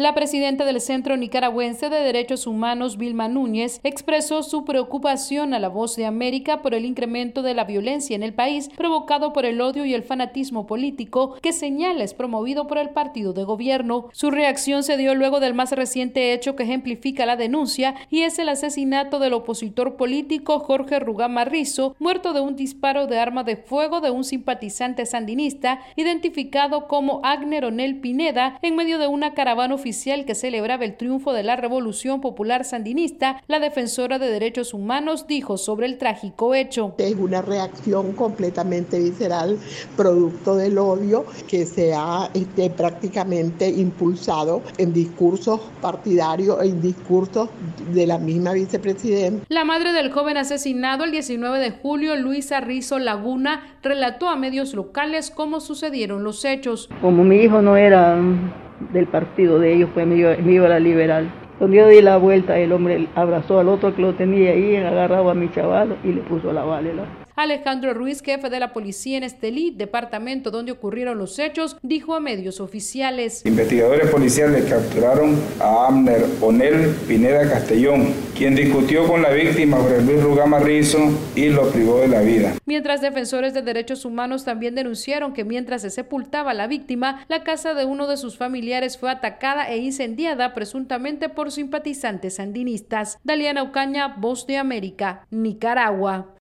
La presidenta del Centro Nicaragüense de Derechos Humanos, Vilma Núñez, expresó su preocupación a La Voz de América por el incremento de la violencia en el país provocado por el odio y el fanatismo político que señala es promovido por el partido de gobierno. Su reacción se dio luego del más reciente hecho que ejemplifica la denuncia y es el asesinato del opositor político Jorge Rugama Rizo, muerto de un disparo de arma de fuego de un simpatizante sandinista identificado como Agner Onel Pineda en medio de una caravana oficial que celebraba el triunfo de la Revolución Popular Sandinista. La defensora de derechos humanos dijo sobre el trágico hecho: es una reacción completamente visceral, producto del odio que se ha prácticamente impulsado en discursos partidarios, en discursos de la misma vicepresidenta. La madre del joven asesinado el 19 de julio, Luisa Rizo Laguna, relató a medios locales cómo sucedieron los hechos. Como mi hijo no era del partido de ellos, pues me iba a la liberal. Cuando yo di la vuelta, el hombre abrazó al otro que lo tenía ahí, agarrado a mi chaval y le puso la bala. Alejandro Ruiz, jefe de la policía en Estelí, departamento donde ocurrieron los hechos, dijo a medios oficiales: investigadores policiales capturaron a Agner Onel Pineda Castellón, quien discutió con la víctima Jorge Luis Rugama Rizo y lo privó de la vida. Mientras defensores de derechos humanos también denunciaron que mientras se sepultaba a la víctima, la casa de uno de sus familiares fue atacada e incendiada presuntamente por simpatizantes sandinistas. Daliana Ocaña, Voz de América, Nicaragua.